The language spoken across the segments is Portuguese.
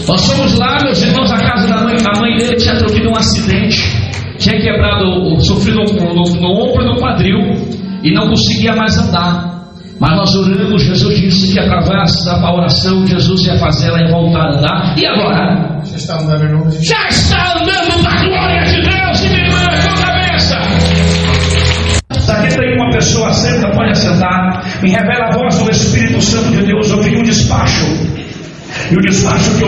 Nós fomos lá, meus irmãos, a casa da mãe. A mãe dele tinha sofrido um acidente, tinha quebrado, sofrido no ombro e no quadril, e não conseguia mais andar. Mas nós oramos, Jesus disse que através da oração Jesus ia fazer ela voltar a andar. E agora? Já está andando em nome de Deus. Já está andando para a glória de Deus. E minha irmã, com a cabeça. Aqui tem uma pessoa, senta, pode assentar. Me revela a voz do Espírito Santo de Deus. Eu vi um despacho. E o despacho que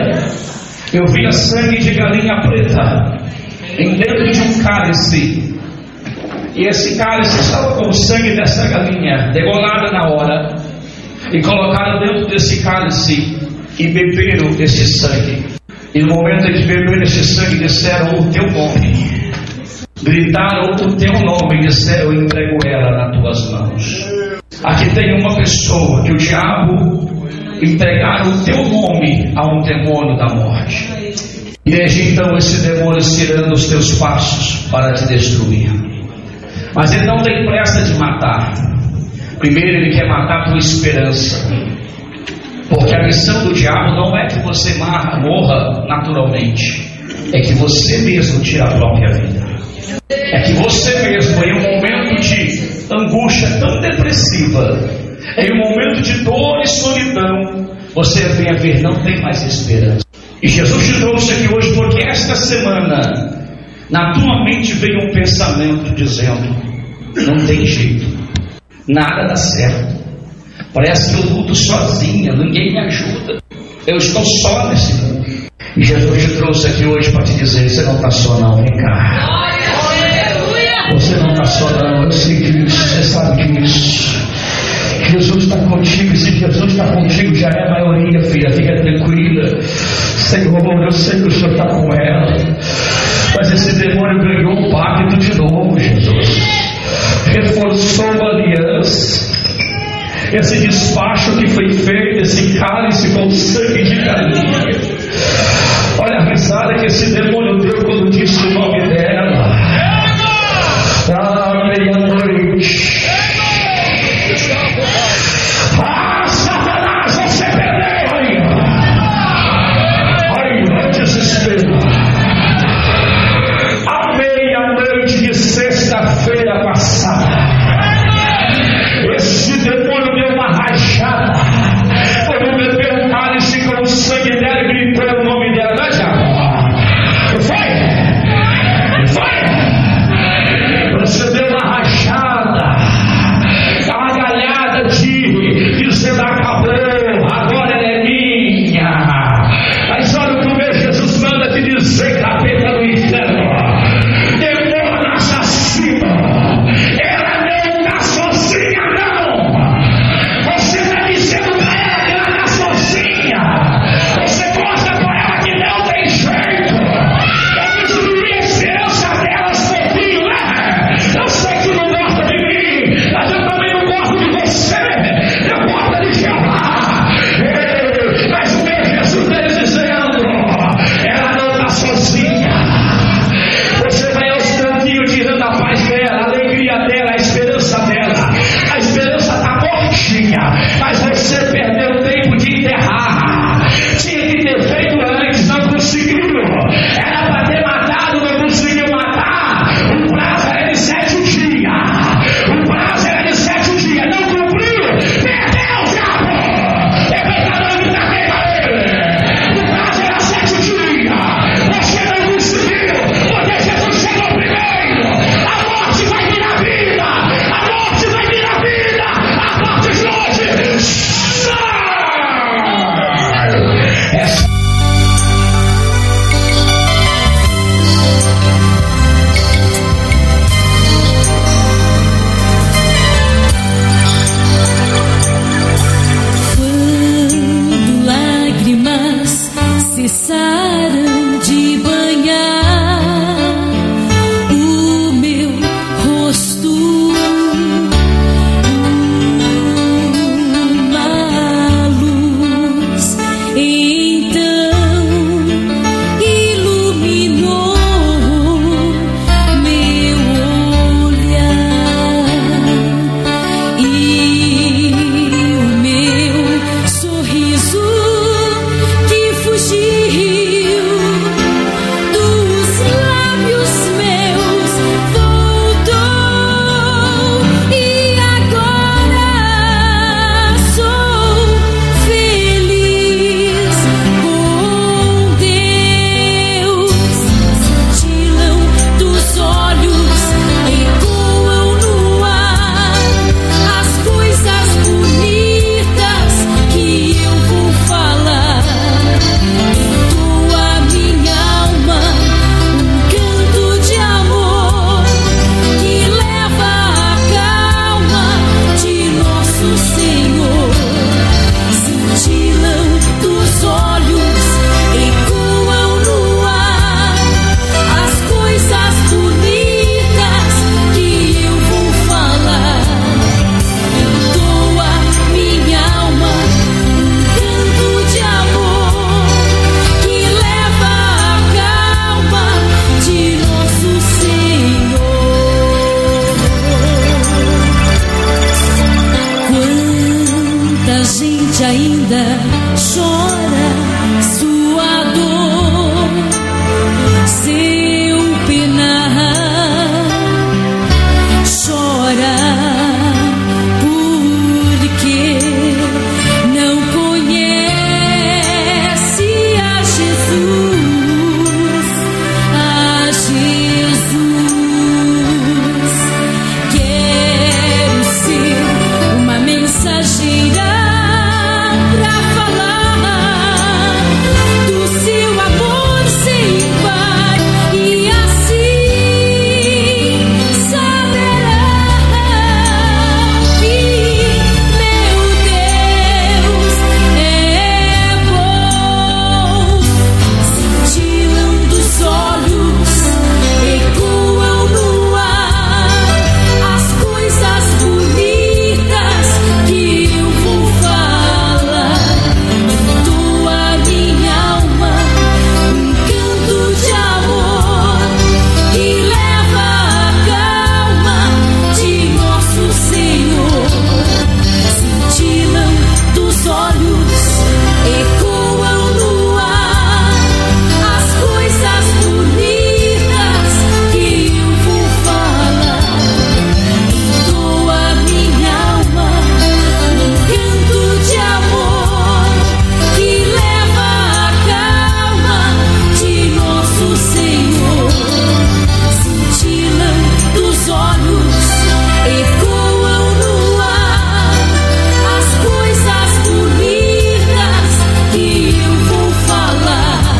eu via sangue de galinha preta dentro de um cálice. E esse cálice estava com o sangue dessa galinha degolada na hora. E colocaram dentro desse cálice e beberam esse sangue. E no momento em que beberam esse sangue, disseram o teu nome. Gritaram o teu nome e disseram: eu entrego ela nas tuas mãos. Aqui tem uma pessoa que o diabo entregaram o teu nome a um demônio da morte. E desde então esse demônio tirando os teus passos para te destruir. Mas ele não tem pressa de matar. Primeiro ele quer matar a tua esperança. Porque a missão do diabo não é que você morra naturalmente, é que você mesmo tire a própria vida. É que você mesmo, em um momento de angústia tão depressiva, em um momento de dor e solidão, você venha ver, não tem mais esperança. E Jesus te trouxe aqui hoje porque esta semana na tua mente veio um pensamento dizendo: não tem jeito, nada dá certo, parece que eu luto sozinha, ninguém me ajuda, eu estou só nesse mundo. E Jesus te trouxe aqui hoje para te dizer: você não está só não, vem cá. Você não está só não, eu sei disso, você sabe disso. Jesus está contigo, e se Jesus está contigo já é a maioria, filha, fica tranquila. Senhor, eu sei que o Senhor está com ela, mas esse demônio ganhou um pacto de novo, Jesus. Reforçou a aliança. Esse despacho que foi feito, esse cálice com sangue de galinha. Olha a risada que esse demônio deu quando disse o nome dela. À meia-noite. Ah, Satanás, você perdeu aí. Aí vai desespero. À meia-noite de sexta-feira passada, esse demônio deu uma rajada. Quando bebeu um cálice com o sangue dela e gritou o nome dela. Vai já. Vai. Vai. Você deu uma rajada. muita gente ainda chora sua dor, seu penar, chora porque não conhece a Jesus, a Jesus. Quero ser uma mensageira pra falar do seu amor sem par, e assim saberá que meu Deus é bom. Cintilam dos olhos, ecoam no ar as coisas bonitas que eu vou falar. Entoa minha alma um canto de amor que leva a calma de nosso Senhor. Cintilam dos olhos, ecoam no ar as coisas bonitas que eu vou falar. Entoa minha alma um canto de amor que leva a calma de nosso Senhor. Cintilam dos olhos, ecoam no ar as coisas bonitas que eu vou falar.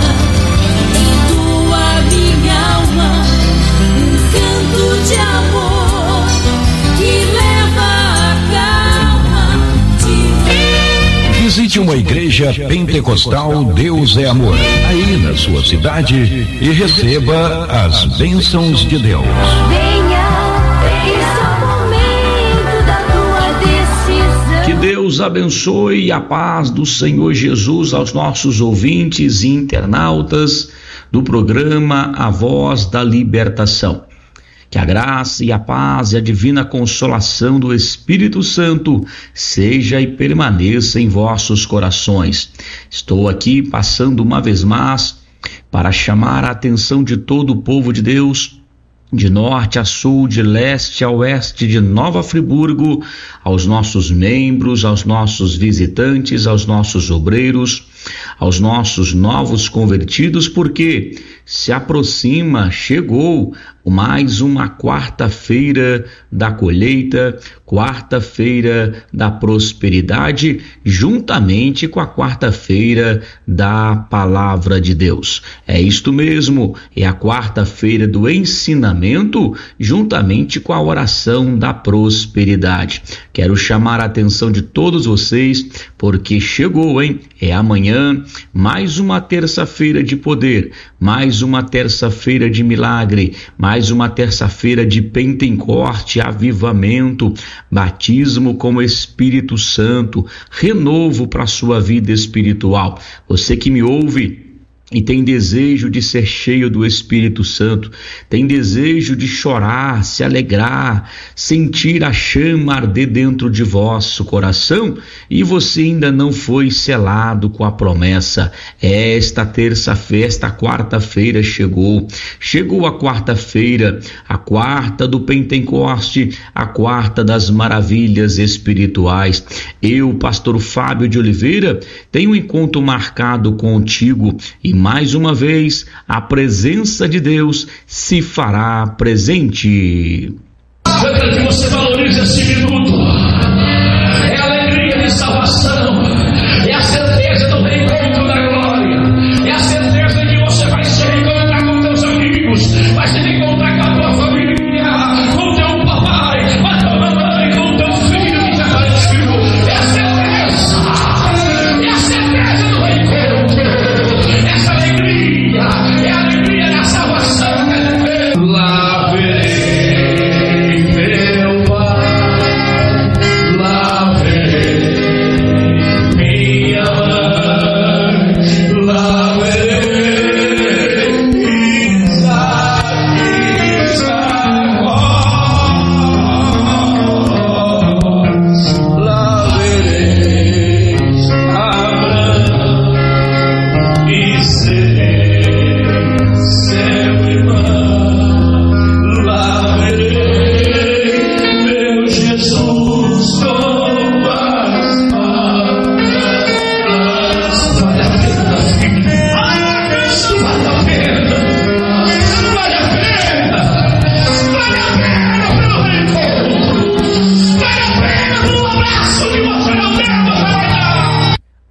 Entoa minha alma um canto de amor que leva a calma de Visite uma igreja pentecostal Deus é Amor, aí na sua cidade, e receba as bênçãos de Deus. Venha, esse é o momento da tua decisão. Que Deus abençoe a paz do Senhor Jesus aos nossos ouvintes e internautas do programa A Voz da Libertação. Que a graça e a paz e a divina consolação do Espírito Santo seja e permaneça em vossos corações. Estou aqui passando uma vez mais para chamar a atenção de todo o povo de Deus, de norte a sul, de leste a oeste, de Nova Friburgo, aos nossos membros, aos nossos visitantes, aos nossos obreiros, aos nossos novos convertidos, porque se aproxima, chegou mais uma quarta-feira da colheita, quarta-feira da prosperidade, juntamente com a quarta-feira da palavra de Deus. É isto mesmo, é a quarta-feira do ensinamento, juntamente com a oração da prosperidade. Quero chamar a atenção de todos vocês, porque chegou, hein? É amanhã, mais uma terça-feira de poder, mais uma terça-feira de milagre, mais uma terça-feira de Pentecoste, avivamento, batismo com o Espírito Santo, renovo para a sua vida espiritual. Você que me ouve e tem desejo de ser cheio do Espírito Santo, tem desejo de chorar, se alegrar, sentir a chama arder dentro de vosso coração, e você ainda não foi selado com a promessa. Esta terça-feira, esta quarta-feira chegou a quarta-feira, a quarta do Pentecoste, a quarta das maravilhas espirituais. Eu, pastor Fábio de Oliveira, tenho um encontro marcado contigo, e mais uma vez a presença de Deus se fará presente. Eu quero que você valorize esse minuto. É a alegria de salvação, é a certeza do reencontro da glória, é a certeza de que você vai se reencontrar com teus amigos, vai se reencontrar com a tua família, com teu papai, com a tua mamãe, com teu filho que já partiu. É a certeza do reencontro. Essa alegria é a alegria da salvação. Lá verei meu Pai, lá verei.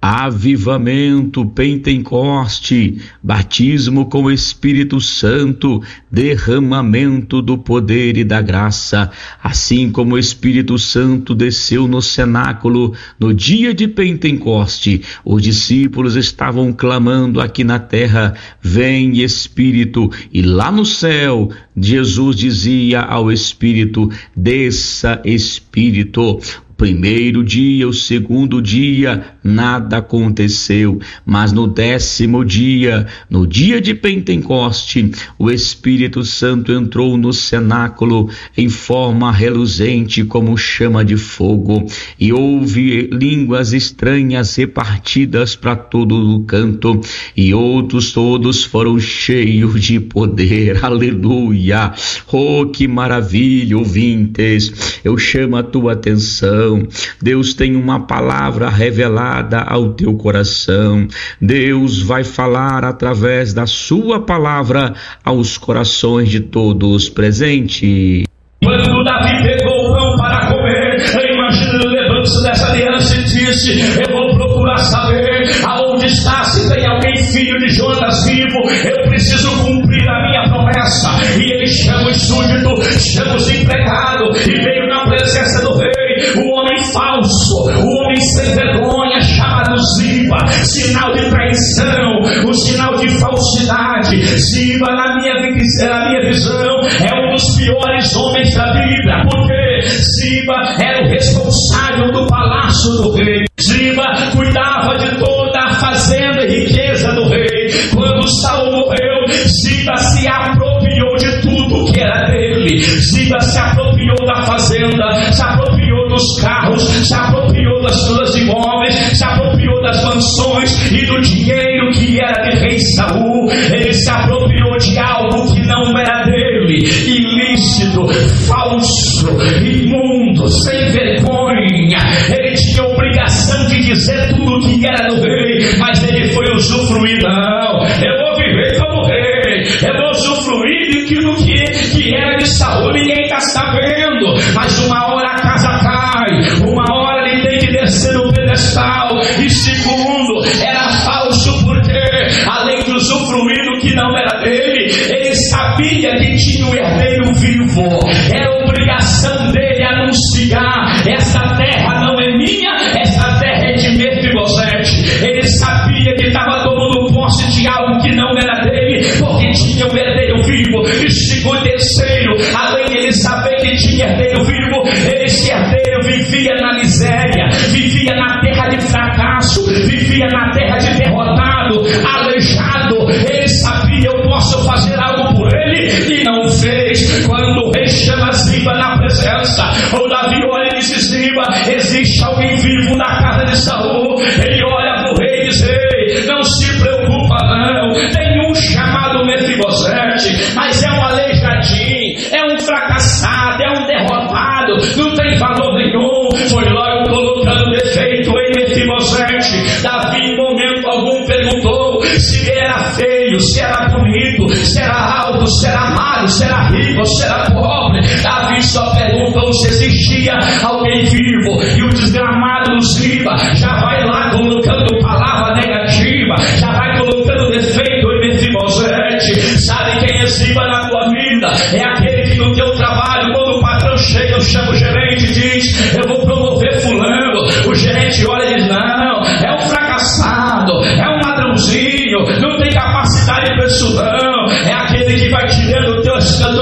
avivamento, Pentecoste, batismo com o Espírito Santo, derramamento do poder e da graça, assim como o Espírito Santo desceu no cenáculo no dia de Pentecoste. Os discípulos estavam clamando aqui na terra: vem Espírito, e lá no céu Jesus dizia ao Espírito: desça Espírito. Primeiro dia, o segundo dia, nada aconteceu, mas no 10º dia, no dia de Pentecoste, o Espírito Santo entrou no cenáculo em forma reluzente como chama de fogo, e houve línguas estranhas repartidas para todo o canto, e outros todos foram cheios de poder. Aleluia! Oh, que maravilha, ouvintes! Eu chamo a tua atenção. Deus tem uma palavra revelada ao teu coração. Deus vai falar através da sua palavra aos corações de todos presentes. Quando Davi pegou o pão para comer, eu imagino ele levando-se dessa aliança e disse: eu vou procurar saber aonde está, se tem alguém filho de Jonas vivo, eu preciso cumprir a minha promessa. E ele chama o súdito, chama os empregados, e veio na presença do rei o homem falso, o homem sem vergonha, chamado Ziba, sinal de traição, o sinal de falsidade. Ziba, na minha visão, é um dos piores homens da Bíblia, porque Ziba era o responsável do palácio do rei. Ziba cuidava de toda a fazenda e riqueza do rei. Quando Saul morreu, Ziba se apropriou de tudo que era dele. Ziba se apropriou da fazenda, se apropriou dos carros, se apropriou das suas imóveis, se apropriou das mansões e do dinheiro que era de rei Saul. Ele se apropriou de algo que não era dele, ilícito, falso, imundo, sem vergonha. Ele tinha obrigação de dizer tudo que era do rei, mas ele foi usufruir. Não, eu vou viver como rei, eu vou usufruir daquilo que era de Saul. Ninguém está sabendo, mas uma hora a casa cai, uma hora ele tem que descer no pedestal. E segundo, era falso, porque além de usufruir do que não era dele, ele sabia que tinha um herdeiro vivo. Era obrigação dele anunciar: essa terra não é minha, essa terra é de Mefibosete. Ele sabia que estava tomando posse de algo que não era dele, porque tinha um herdeiro vivo. E segundo, terceiro, além de ele saber que tinha herdeiro vivo, esse herdeiro vivia na miséria, vivia na terra de fracasso, vivia na terra de derrotado, aleijado. Ele sabia: eu posso fazer algo por ele, e não fez. Quando o rei chama Ziba na presença, o Davi olha e diz: Ziba, existe alguém vivo na casa de Saul? Ele olha para o rei e diz: ei, não se preocupa não, tem um chamado Mefibosete, mas é um aleijadinho, é um fracassado, é um derrotado, não tem valor nenhum. Foi logo colocando defeito em Mefibosete. Davi em momento algum perguntou se era feio, se era bonito, se era alto, se era magro, se era rico, se era pobre. Davi só perguntou se existia alguém vivo. E o desgramado do Ziba já vai lá colocando palavra negativa, já vai colocando defeito em Mefibosete. Sabe quem é Ziba na tua vida? É aquele que no teu trabalho, quando o patrão chega, chama o gerente e diz: eu vou promover fulano. O gerente olha e diz: não, é um fracassado, é um ladrãozinho, não tem capacidade para isso não. É aquele que vai tirando o teu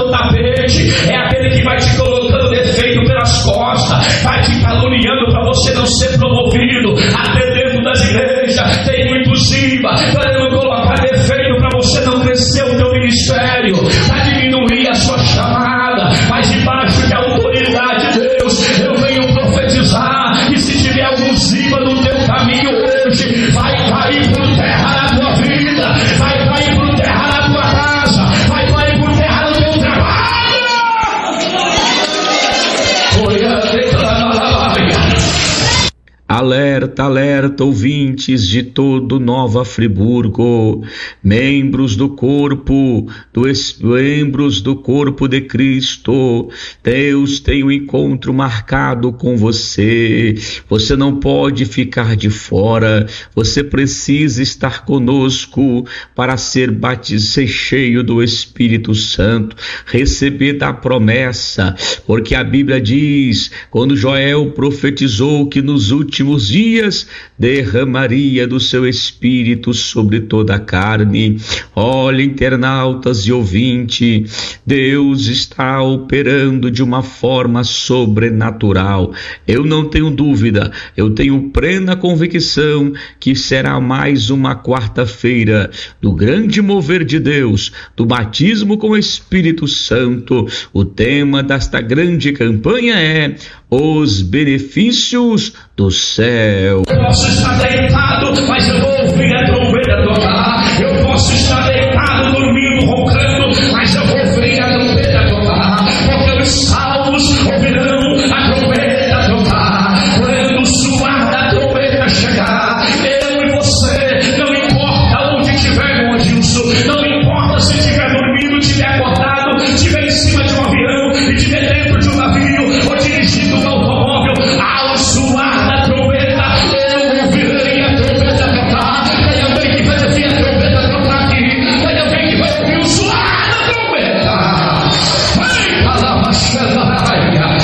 tapete, é aquele que vai te colocando defeito pelas costas, vai te caluniando para você não ser promovido. Até dentro das igrejas tem muito Ziba querendo colocar defeito para você não crescer o teu ministério, para diminuir a sua chamada. Mas debaixo de autoridade de Deus, eu venho profetizar: e se tiver algum Ziba no teu caminho hoje, vai cair por terra na tua vida, vai cair por terra na tua casa, vai cair por terra no teu trabalho. Alerta, alerta, ouvintes de todo Nova Friburgo, membros do corpo de Cristo. Deus tem um encontro marcado com você. Você não pode ficar de fora. Você precisa estar conosco para ser cheio do Espírito Santo, receber da promessa, porque a Bíblia diz, quando Joel profetizou que nos últimos dias derramaria do seu Espírito sobre toda a carne. Olha, internautas e ouvinte, Deus está operando de uma forma sobrenatural. Eu não tenho dúvida, eu tenho plena convicção que será mais uma quarta-feira do grande mover de Deus, do batismo com o Espírito Santo. O tema desta grande campanha é os benefícios do céu. Eu posso estar deitado, mas eu vou ouvir a trombeta tocar. Eu posso estar deitado, dormindo, roncando, mas eu vou ouvir a trombeta tocar. Porque os salvos ouvirão a trombeta tocar. Quando o suar da trombeta chegar, eu e você, não importa onde estiver, meu Adilson, não importa se estiver dormindo, estiver acordado, estiver em cima de um avião, estiver dentro de um navio, ou dirigindo um automóvel, ao suar da trombeta, eu ouvirei a trombeta tocar. Tem alguém que vai ouvir a trombeta tocar aqui? Tem alguém que vai ouvir o suar da trombeta? Vem, palavra chata da rainha.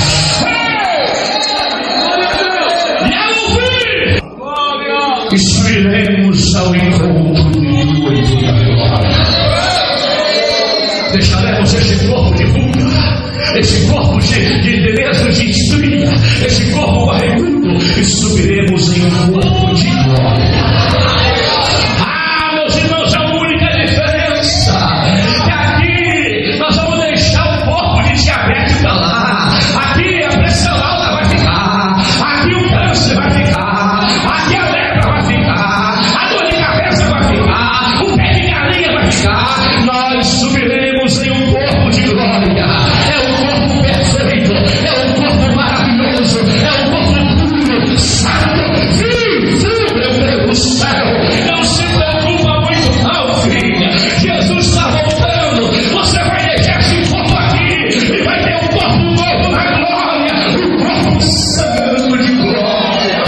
E ao ouvir, subiremos ao encontro de glória. Deixaremos esse corpo de vulga, esse corpo de beleza, de estria, esse corpo barrigudo, e subiremos em um corpo de glória. Ah, meus irmãos, a única diferença é que aqui nós vamos deixar o corpo de diabetes pra lá. Aqui a pressão alta vai ficar, aqui o câncer vai ficar, aqui a lepra vai ficar, a dor de cabeça vai ficar, o pé de galinha vai ficar. Nós subiremos em um corpo de glória. É um corpo perfeito, é um corpo maravilhoso, é um corpo puro, santo, vivo, meu Deus do céu. Não se preocupa muito não, filha. Jesus está voltando. Você vai deixar esse corpo aqui e vai ter um corpo novo na glória, um corpo santo de glória.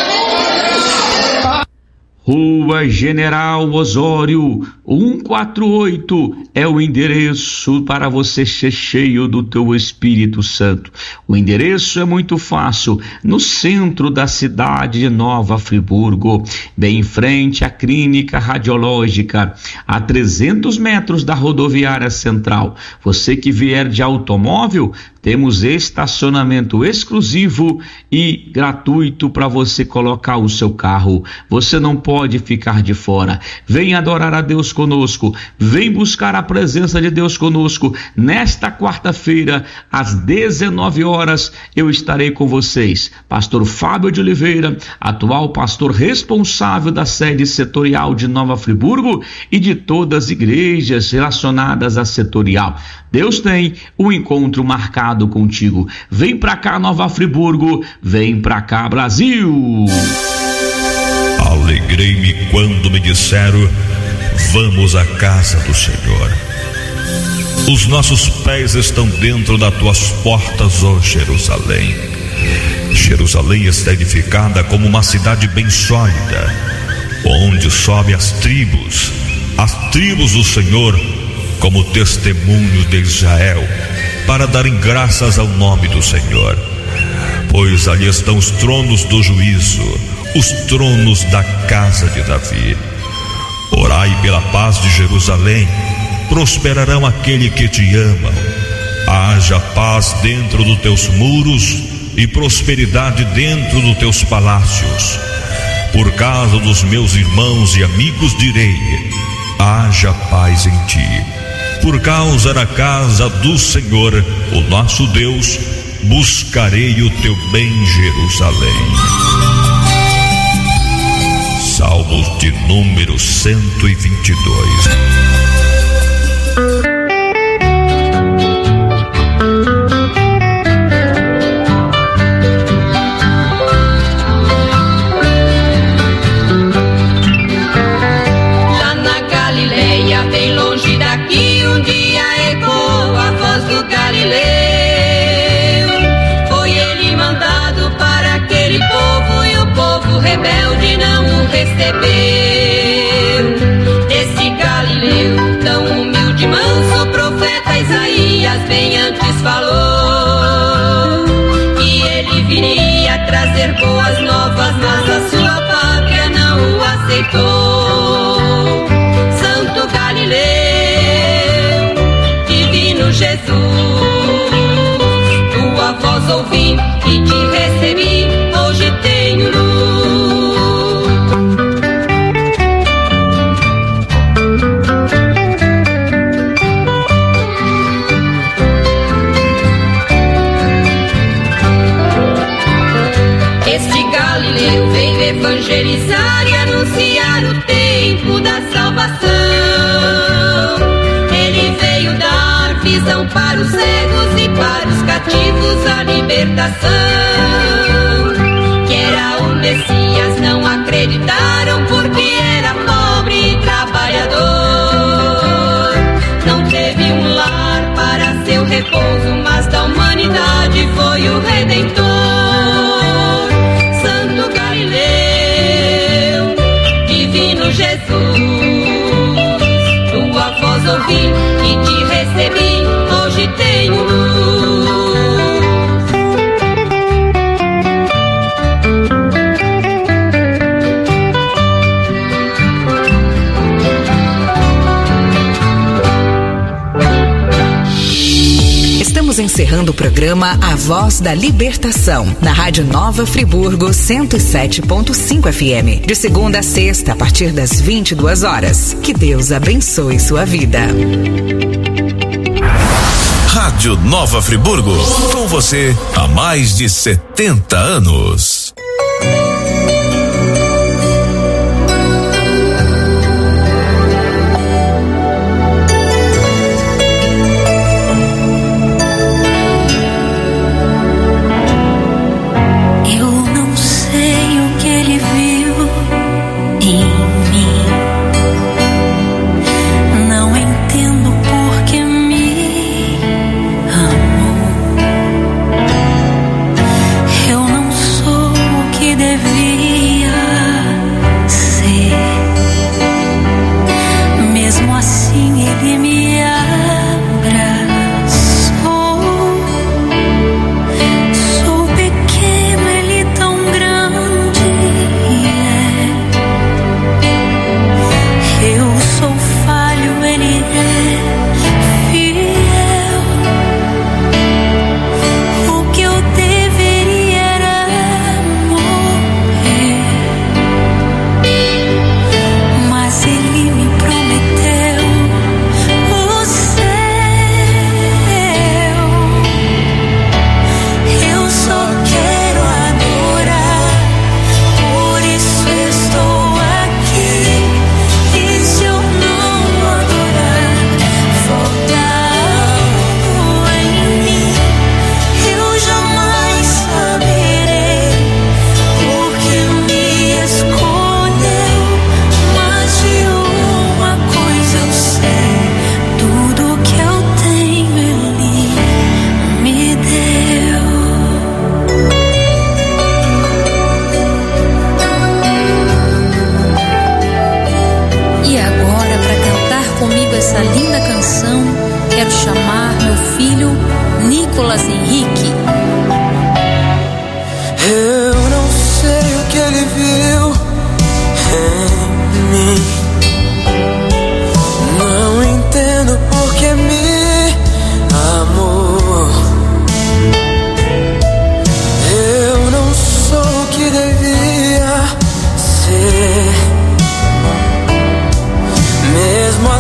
Rua General Osório 148 é o endereço para você ser cheio do teu Espírito Santo. O endereço é muito fácil, no centro da cidade de Nova Friburgo, bem em frente à clínica radiológica, a 300 metros da rodoviária central. Você que vier de automóvel, temos estacionamento exclusivo e gratuito para você colocar o seu carro. Você não pode ficar de fora. Vem adorar a Deus conosco. Vem buscar a presença de Deus conosco. Nesta quarta-feira, às 19 horas, eu estarei com vocês. Pastor Fábio de Oliveira, atual pastor responsável da sede setorial de Nova Friburgo e de todas as igrejas relacionadas à setorial. Deus tem um encontro marcado contigo. Vem pra cá, Nova Friburgo. Vem pra cá, Brasil. Alegrei-me quando me disseram: vamos à casa do Senhor. Os nossos pés estão dentro das tuas portas, ó Jerusalém. Jerusalém está edificada como uma cidade bem sólida, onde sobe as tribos do Senhor, como testemunho de Israel, para darem graças ao nome do Senhor. Pois ali estão os tronos do juízo, os tronos da casa de Davi. Orai pela paz de Jerusalém, prosperarão aquele que te amam. Haja paz dentro dos teus muros e prosperidade dentro dos teus palácios. Por causa dos meus irmãos e amigos direi: haja paz em ti. Por causa da casa do Senhor, o nosso Deus, buscarei o teu bem, Jerusalém. Salmos de número 122. trazer boas novas, mas a sua pátria não o aceitou. Santo Galileu, divino Jesus, tua voz ouvi e te recebi, hoje tenho luz. Evangelizar e anunciar o tempo da salvação. Ele veio dar visão para os cegos e para os cativos a libertação. Que era o Messias, não acreditaram porque era pobre e trabalhador. Não teve um lar para seu repouso, mas da humanidade foi o Redentor. Jesus, tua voz ouvi e te recebi, hoje tenho luz. Estamos encerrando o programa A Voz da Libertação, na Rádio Nova Friburgo 107.5 FM, de segunda a sexta, a partir das 22 horas. Que Deus abençoe sua vida. Rádio Nova Friburgo, com você há mais de 70 anos.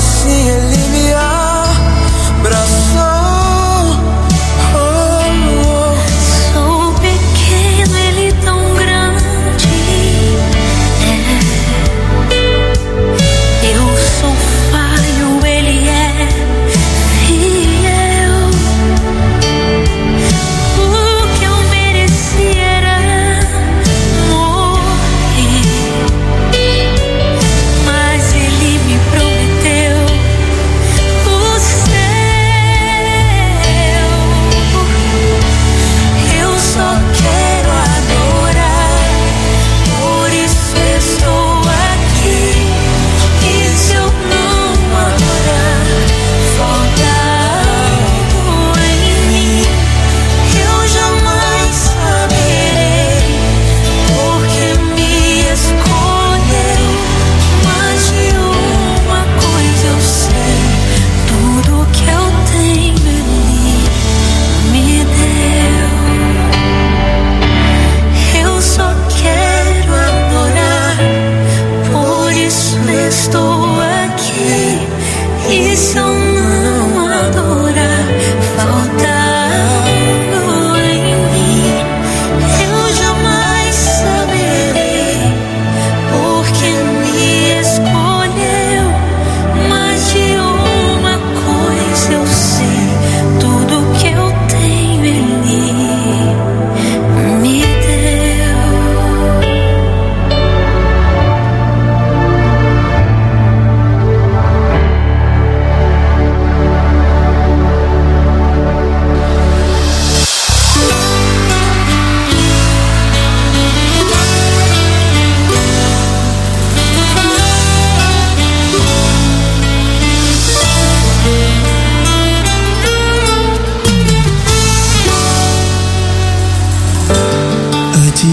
Ele me abraçou.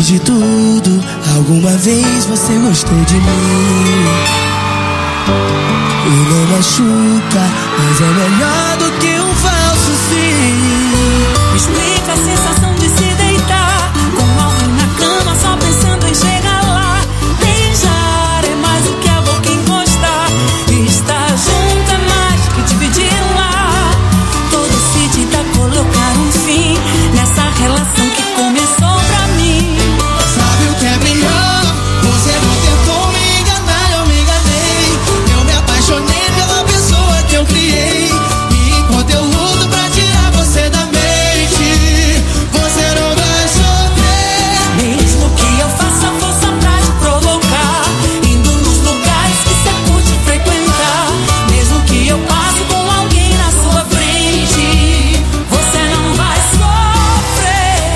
Depois de tudo, alguma vez você gostou de mim. E não machuca, mas é melhor do que um falso sim. Me explica a sensação de se deitar com alguém na cama, só pensando em chegar lá. Beijar é mais do que a boca encostar. Estar junto é mais que dividir lá. Tô decidida a colocar um fim nessa relação que começou pra mim. Sabe o que é melhor? Você não tentou me enganar, eu me enganei. Eu me apaixonei pela pessoa que eu criei. E enquanto eu luto pra tirar você da mente, você não vai sofrer. Mesmo que eu faça força pra te provocar, indo nos lugares que você curte frequentar. Mesmo que eu passe com alguém na sua frente, você não vai sofrer.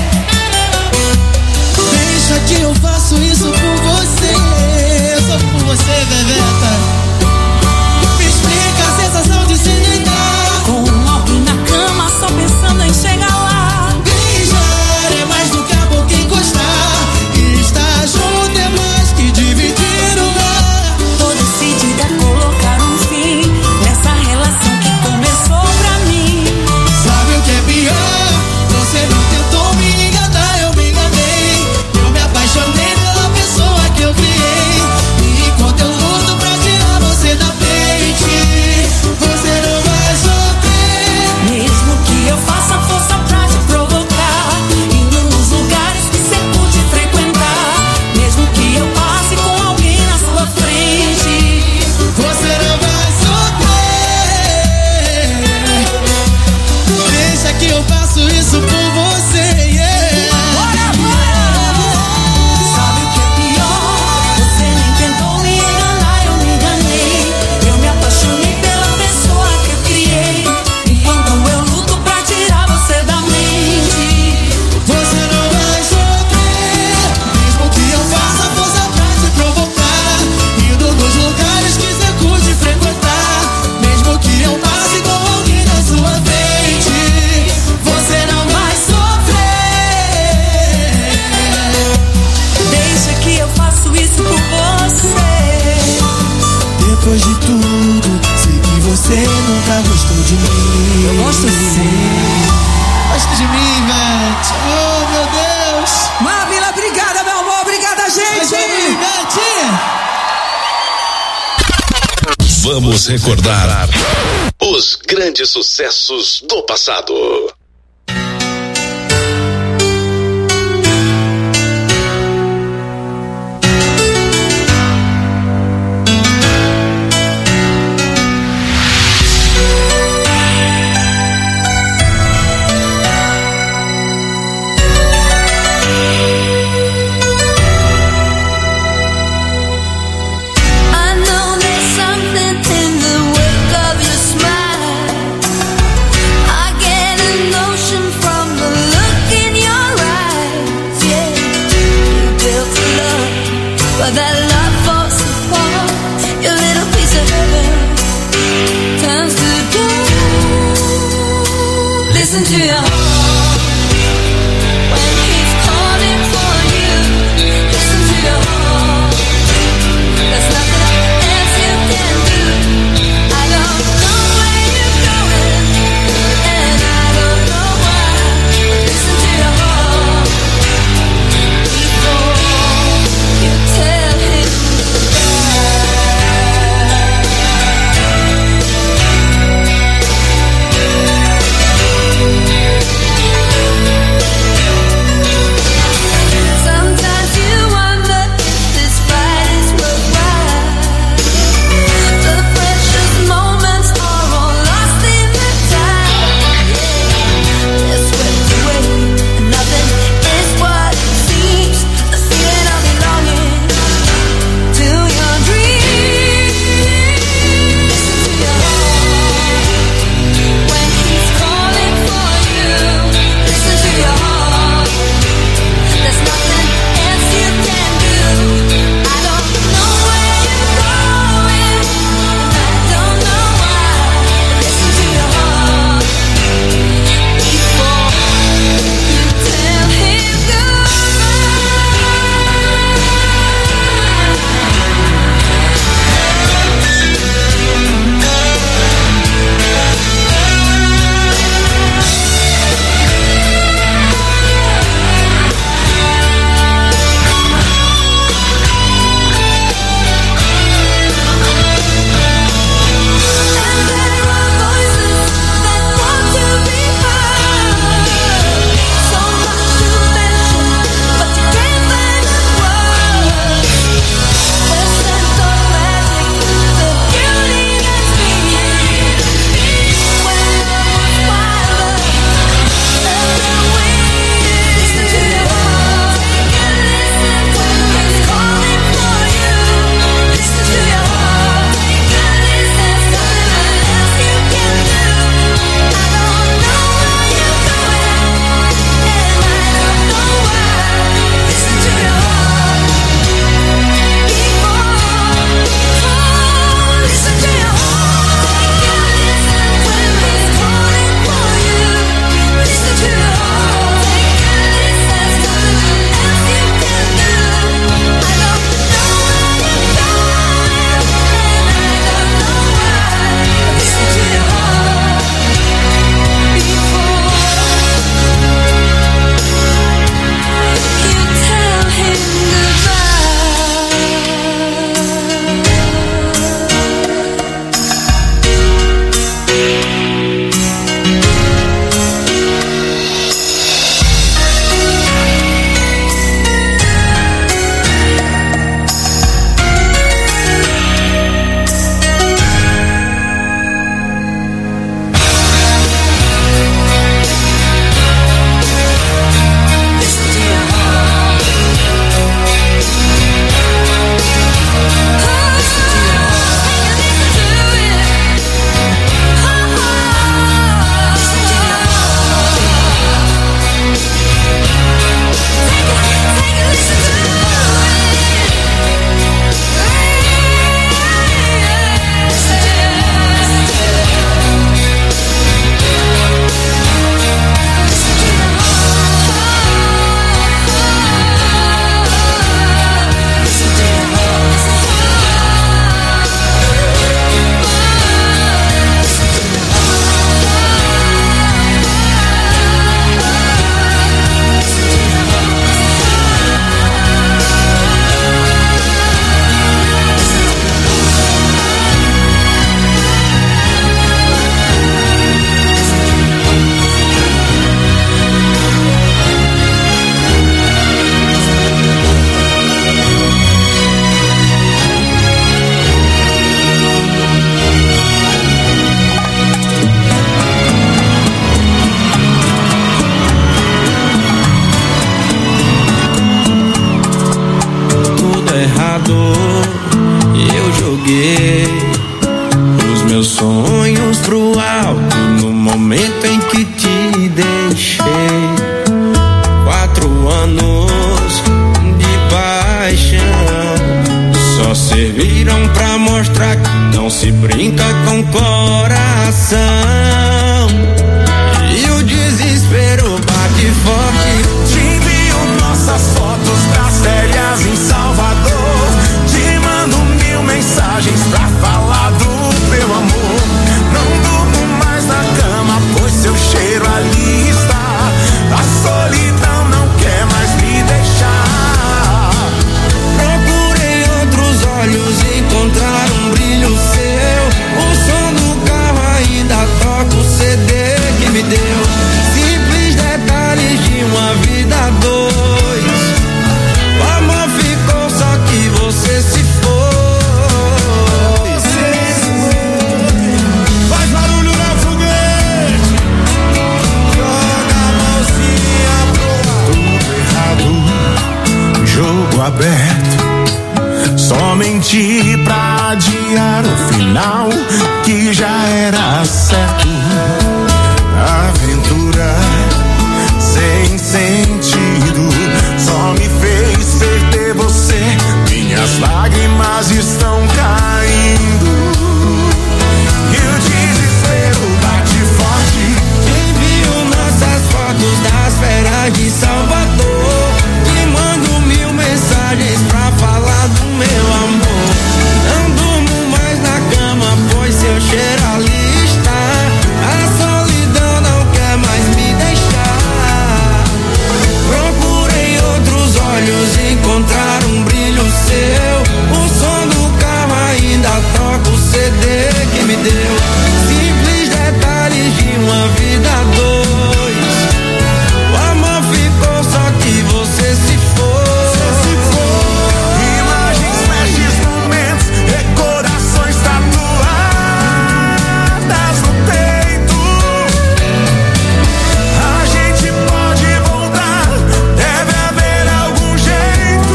Deixa que eu faço isso por você. Eu sou por você, Bebeta. Me explica a sensação de se deitar Com alguém na cama, só pensando em chegar lá. Beijar é mais do que a boca encostar. E estar junto é mais que dividir o lar. Tô decidida a colocar um fim nessa relação que começou pra mim. Sabe o que é pior? Você não tentou me enganar, eu me enganei. Eu me apaixonei pela pessoa que eu criei. E enquanto eu luto pra tirar você da mente, você não vai sofrer. Mesmo que eu faça força pra te provocar, indo nos lugares que você curte frequentar. Mesmo que eu passe com alguém na sua frente, Você não vai sofrer. Deixa que eu faço isso por você, yeah. sabe o que é pior? Você nem tentou me enganar, eu me enganei. Eu me apaixonei pela pessoa que eu criei. Enquanto eu luto pra tirar você da mente, Você não vai sofrer. Mesmo que eu faça força pra te provocar, indo nos lugares que você curte frequentar. Mesmo que eu passe com alguém na sua frente, você não vai sofrer. deixa que eu faço isso por você. Depois de tudo, sei que você nunca gostou de mim. Eu gosto sim. Gosta de mim, Ivete. Oh, meu Deus. Mavila, obrigada, meu amor, obrigada, gente. Ivete. Vamos recordar os grandes sucessos do passado. I know there's something in the wake of your smile. I get a notion from the look in your eyes. Yeah, you built a love, but that love falls apart. Your little piece of heaven turns to gold. Listen to your heart when he's calling for you. Listen to your heart. There's nothing else you can do. I don't know where you're going, and I don't know why. Listen to your heart before you tell him goodbye. joguei os meus sonhos pro alto no momento em que te deixei. 4 anos de paixão só serviram pra mostrar que não se brinca com coração. E o desespero bate forte. Te envio nossas fotos das férias em Salvador. Te mando 1000 mensagens pra falar do teu amor. Não durmo mais na cama, pois seu cheiro ali está. A solidão não quer mais me deixar. Procurei outros olhos, encontrar um brilho seu. O som do carro ainda toca o CD que me deu. Simples detalhes de uma vida a dois. O amor ficou, só que você se foi. Faz barulho na foguete. Joga a mãozinha pro ar. Tudo errado, jogo aberto. Somente pra adiar o final que já era certo. Aventura sem sentido só me fez perder você. Minhas lágrimas estão caindo e o desespero bate forte. Envio nossas fotos das férias de Salvador. Te mando 1000 mensagens pra falar do meu amor. Não durmo mais na cama, pois seu cheiro ali está. A solidão não quer mais me deixar. Procurei outros olhos, encontrar um brilho seu. O som do carro ainda toca o CD que me deu. Simples detalhes de uma vida a dois. O amor ficou, só que você se foi. Imagens, flashes, momentos, recordações tatuadas no peito. A gente pode voltar, deve haver algum jeito.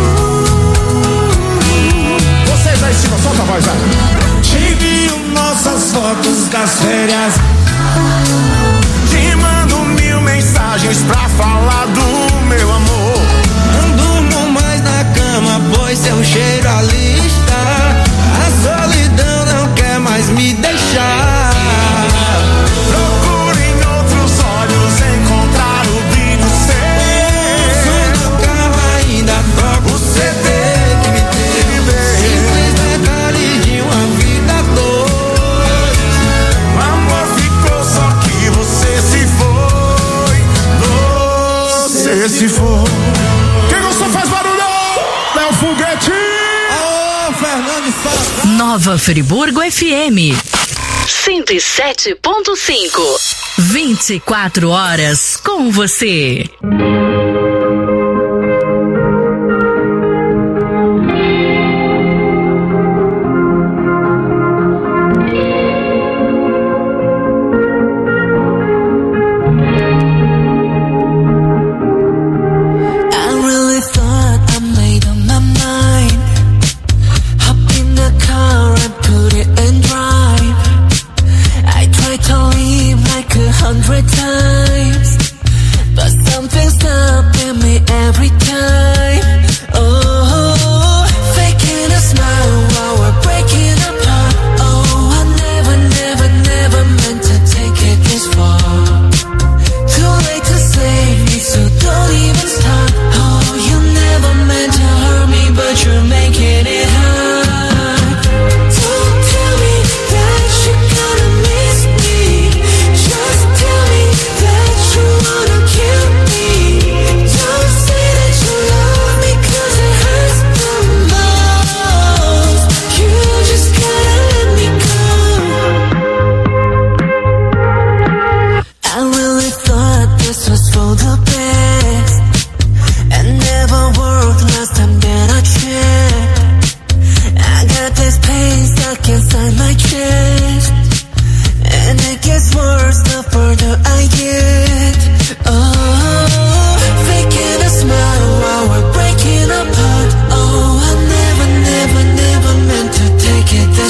Vocês aí em cima, solta a voz, vai. Te envio nossas fotos das férias. Te mando 1000 mensagens pra falar do meu amor. Não durmo mais na cama, pois seu cheiro ali está. A solidão não quer mais me deixar. Procure em outros olhos encontrar o brilho seu. O som do carro ainda toca o CD que me deu. Simples detalhes de uma vida a dois. O amor ficou, só que você se foi. Você se foi. Quem gostou faz barulho! Léo Foguete! Alô, Fernando Fala. Nova Friburgo FM 107.5. 24 horas com você. I really thought I made up my mind. Hop in the car and put it in drive. I tried to leave like 100 times, but something stopping me every time. Oh, faking a smile while we're breaking apart. Oh, I never, never, never meant to take it this far. Too late to save me, so don't even start. Oh, you never meant to hurt me, but you're making it hard. Don't tell me that you're gonna miss me. Just tell me that you wanna kill me. Don't say that you love me, 'cause it hurts the most. You just gotta let me go. I really thought this was for the best, and never worked last time that I checked. I got this pain stuck inside my chest, and it gets worse the further I get. Oh, faking a smile while we're breaking apart. Oh, I never, never, never meant to take it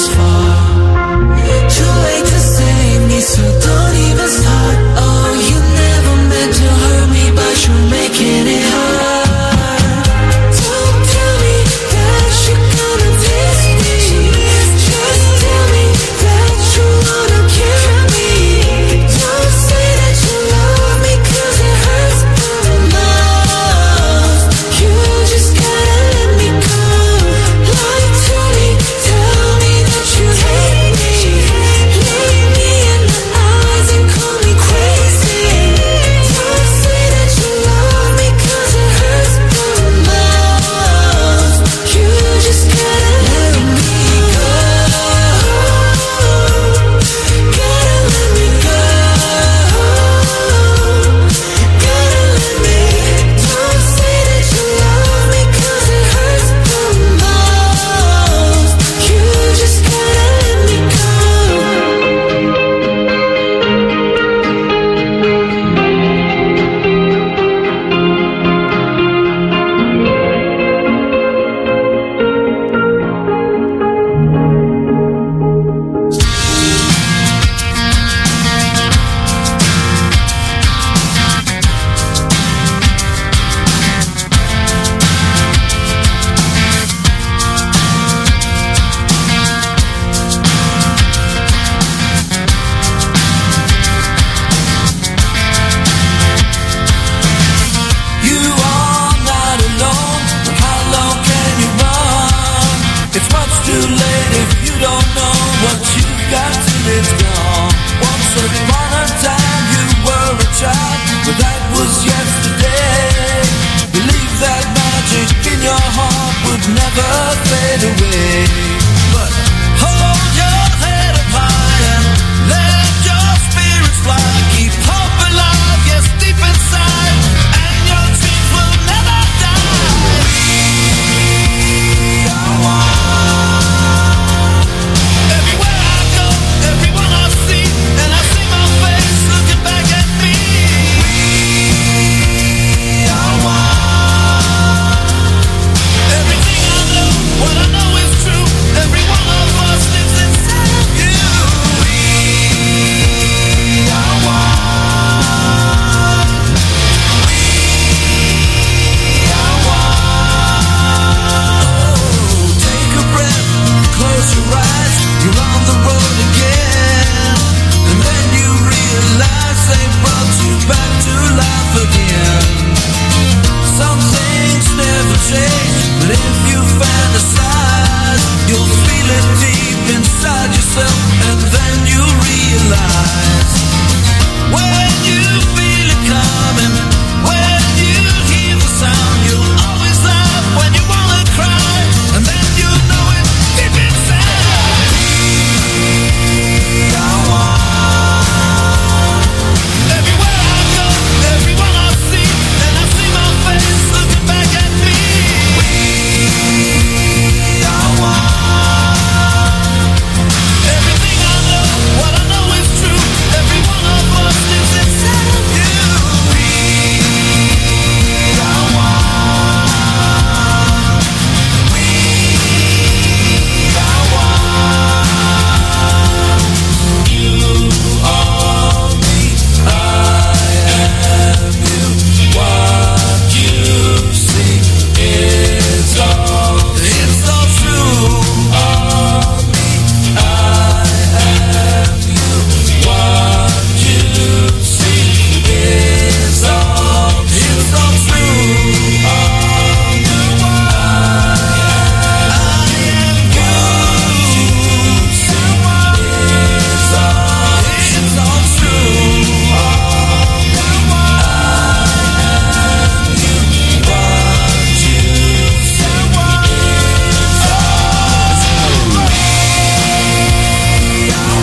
too late if you don't know what you've got till it's gone. Once upon a time you were a child, but that was yesterday. Believe that magic in your heart would never fade away. But hold your head up high and let your spirits fly. Keep hope alive, yes, deep inside, and your dreams will never die. We are one. Everywhere I go, everyone I see, and I see my face looking back at me. We are one. Everything I know, what I know is true. Every one of us lives inside of you. We are one. We are one. Oh, take a breath, close your eyes. You're on the road again, and then you realize they brought you back to life again. Some things never change, but if you fantasize, you'll feel it deep inside yourself, and then you realize when you feel it coming, when you hear the sound, you'll always laugh when you wanna cry, and then you know it deep inside. We are one. Everywhere I go, everyone I see, and I see my face looking back at me. We are one. Everything I know, what I know is true. Every one of us lives inside of you. We are one. We are one. You are me, I am you. What you see is all true. Of me, I am you. What you see is all true. Of you, I am you. What you see is all true. Of you, I am you. What you see is all true. We are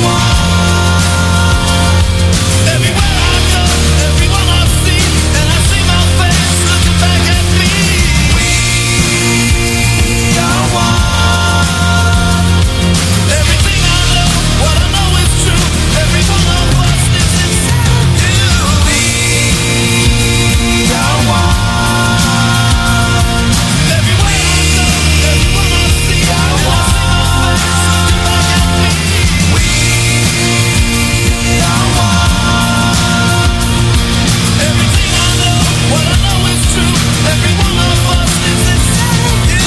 one. Everywhere I go, everyone I see, and I see my face looking back at me. We are one. Everything I know, what I know is true. Every one of us lives inside of you. We are one. Everywhere I go, everyone I see, and I see my face looking back at me. We are one. Everything I know, what I know is true. Every one of us lives inside of you.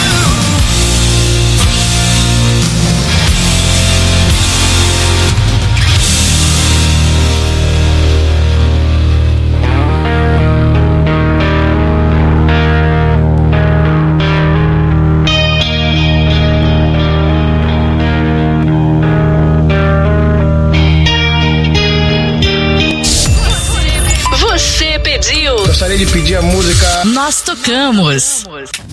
Você pediu, Gostaria de pedir a música nós tocamos.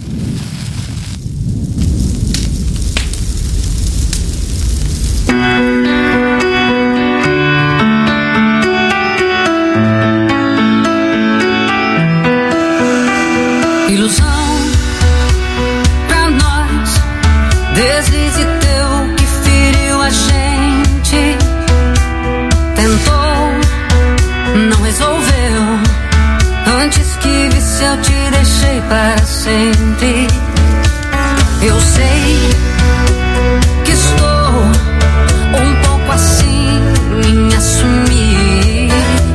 Ilusão pra nós, deslize teu que feriu a gente. Tentou, não resolveu. Antes que visse eu te deixei para sempre. Eu sei que estou um pouco assim em assumir.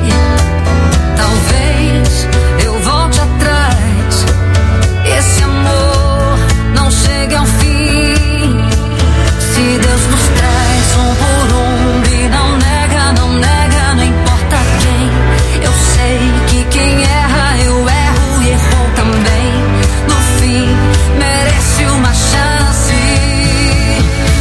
Talvez eu volte atrás. Esse amor não chegue ao fim. Se Deus nos traz um por um e não nega, não importa quem. Eu sei que quem erra eu erro e errou também. No fim merece uma chance.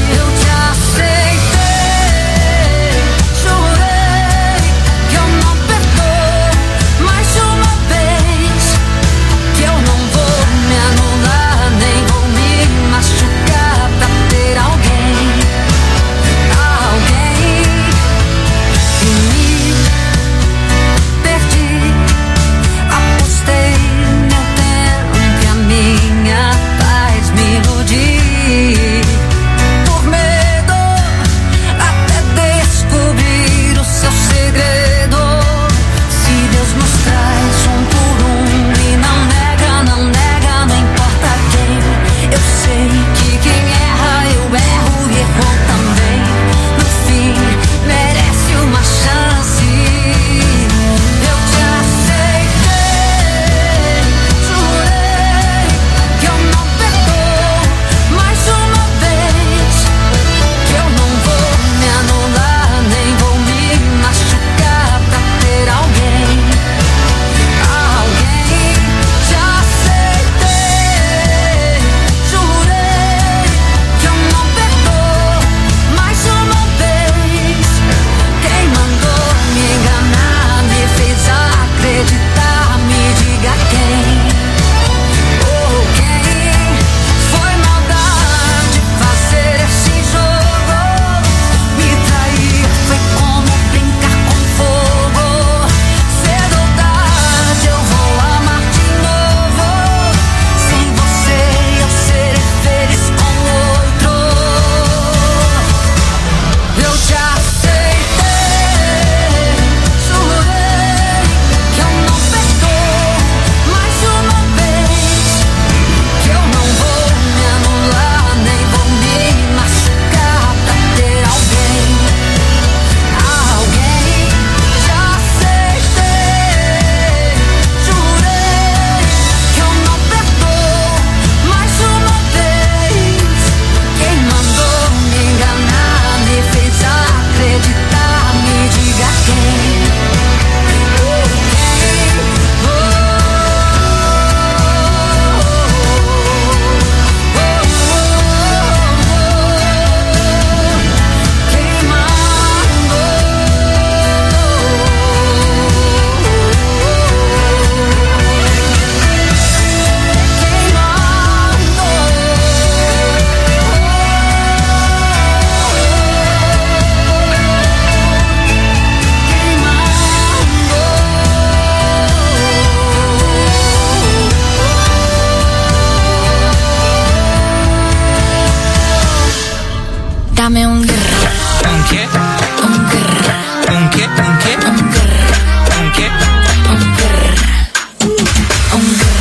Dame un grr. ¿Un qué? Un grr. ¿Un qué? ¿Un qué? Un grr. ¿Un qué? Un grr. Un grr.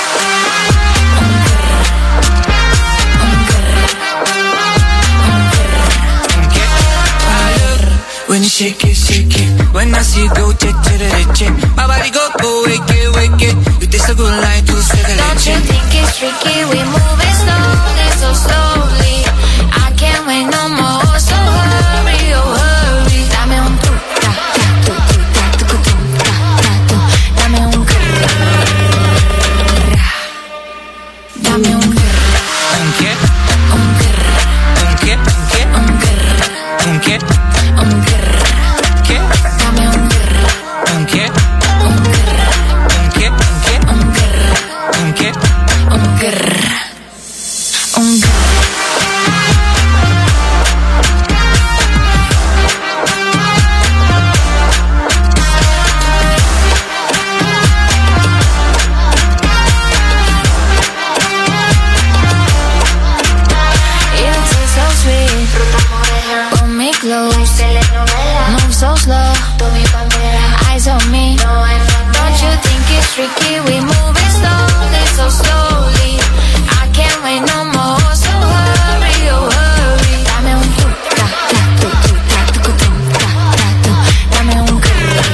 When you shake it, when I see you go, che. My body go, wake it. You taste so good like dulce de leche. Don't you think it's tricky? We move it slowly, so slowly. I can't wait no more, so hurry, oh hurry. Dame un tu, ta, ta, tu, ta, tu, tu, ta, ta, tu. Dame un grrr. Dame un grrr. ¿Un qué? Un grrr. ¿Un qué? ¿Un qué? Un grrr. ¿Un qué? Un grrr. ¿Qué? Dame un grrr. ¿Un qué? Un grrr. ¿Un qué? ¿Un qué? Un grrr. ¿Un qué? Un grrr. Un grrr. Move so slow, eyes on me. Don't you think it's tricky? We move it slowly, so slowly. I can't wait no more, so hurry, oh hurry. Dame un tu, ta, ta, tu, tu, ta, tu, tu, ta, ta, tu. Dame un grrr.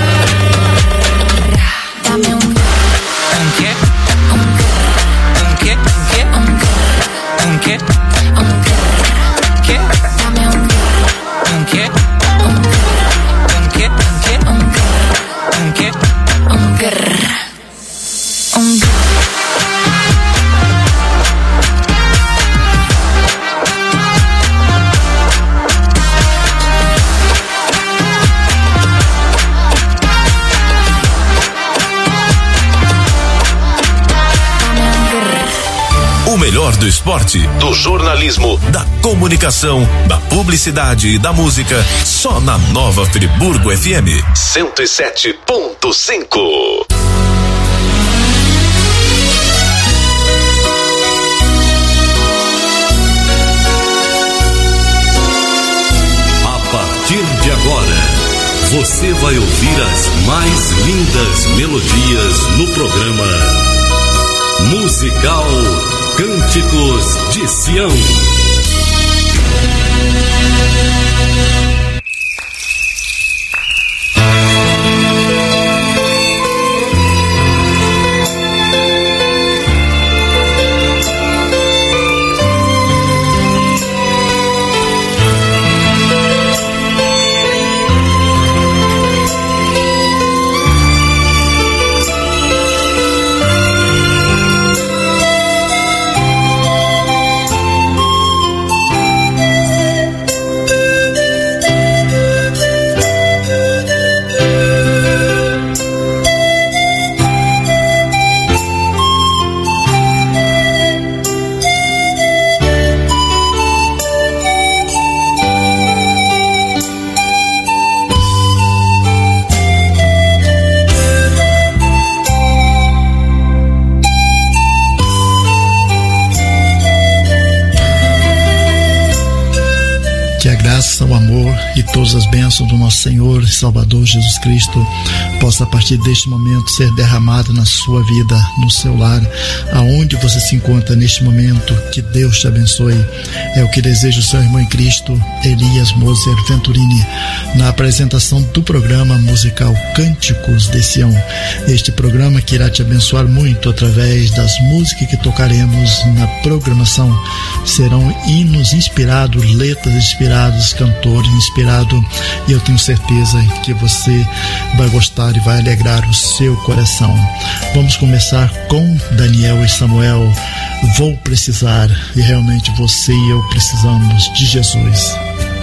Dame un grrr. ¿Un qué? Un grrr. ¿Un qué? ¿Un qué? Un grrr. ¿Un qué? Un grrr. ¿Qué? Dame un grrr. ¿Un qué? Un grrr. ¿Un qué? ¿Un qué? Un grrr. ¿Un qué? Un grrr. Un grrr. O melhor do esporte, do jornalismo, da comunicação, da publicidade e da música, só na Nova Friburgo FM 107.5. A partir de agora, você vai ouvir as mais lindas melodias no programa Musical Cânticos de Sião. O amor e todas as bênçãos do nosso Senhor e Salvador Jesus Cristo possa a partir deste momento ser derramado na sua vida, no seu lar, aonde você se encontra neste momento. Que Deus te abençoe. É o que deseja o seu irmão em Cristo, Elias Moser Venturini, na apresentação do programa musical Cânticos de Sião. Este programa que irá te abençoar muito através das músicas que tocaremos na programação. Serão hinos inspirados, letras inspiradas, cantores inspirados, e eu tenho certeza que você vai gostar e vai alegrar o seu coração. Vamos começar com Daniel e Samuel, Vou Precisar, e realmente você e eu precisamos de Jesus.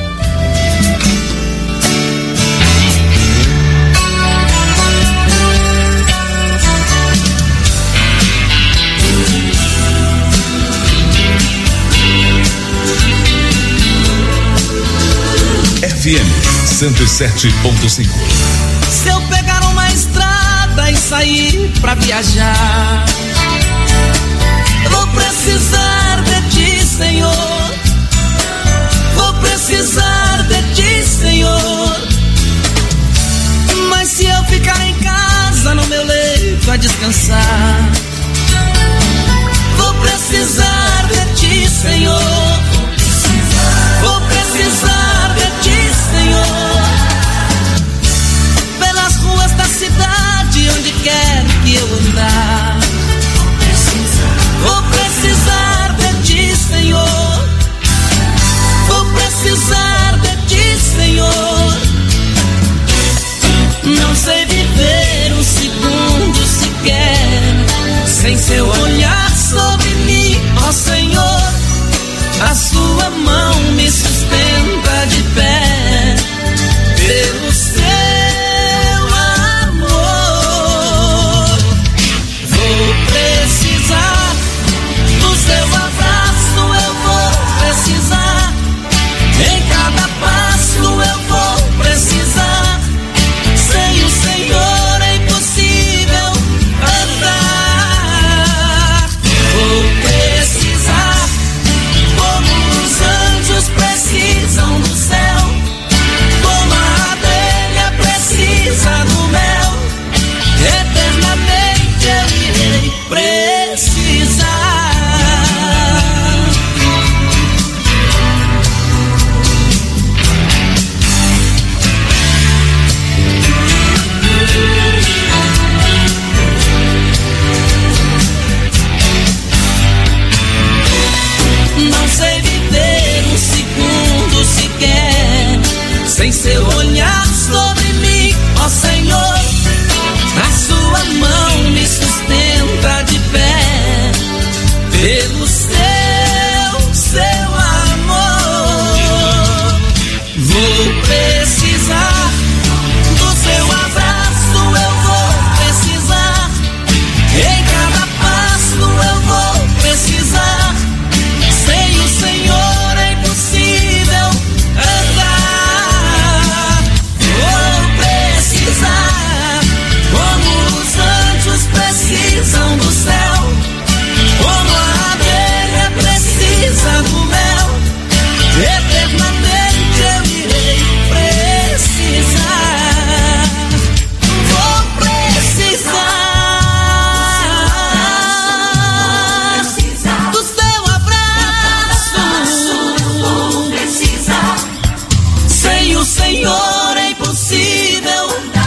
FM 107.5. Se eu pegar uma estrada e sair pra viajar, eu vou precisar de ti, Senhor. Vou precisar descansar. Vou precisar de ti, Senhor. Vou precisar de ti, Senhor. Pelas ruas da cidade, onde quer que eu andar. Vou precisar de ti, Senhor. Vou precisar de ti, Senhor. Não sei viver um segundo sequer sem seu olhar sobre mim, ó Senhor. A sua mão me sustenta de pé pelo seu amor. Vou precisar do seu abraço, eu vou precisar. Em cada passo eu vou precisar. Sem o Senhor é impossível andar. Vou precisar, como os anjos precisam do céu, como a abelha precisa do mel. Eternamente eu irei precisar. Não sei viver um segundo sequer sem seu olhar sobre mim, ó Senhor. A sua mão me sustenta de pé pelo seu amor. Vou precisar do seu abraço, eu vou precisar. Em cada passo eu vou precisar. Sem o Senhor é impossível andar. Vou precisar, como os anjos precisam do céu, como a abelha precisa do mel. Eternamente eu irei precisar. Vou precisar do seu abraço. Sem o Senhor é impossível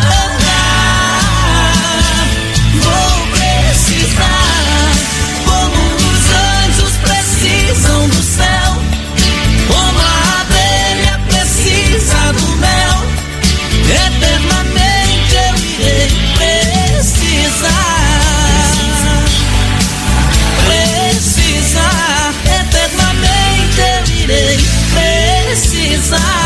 andar. Vou precisar, como os anjos precisam do céu, como a abelha precisa do mel. Eternamente eu irei precisar. Precisar, eternamente eu irei precisar.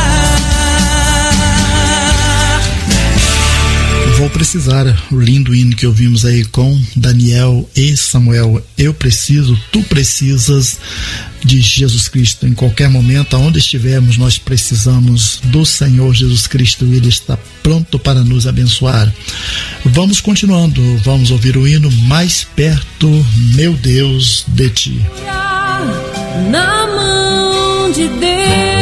Vou precisar, o lindo hino que ouvimos aí com Daniel e Samuel. Eu preciso, tu precisas de Jesus Cristo. Em qualquer momento, aonde estivermos, nós precisamos do Senhor Jesus Cristo. Ele está pronto para nos abençoar. Vamos continuando, vamos ouvir o hino Mais Perto, Meu Deus, de Ti. Na mão de Deus.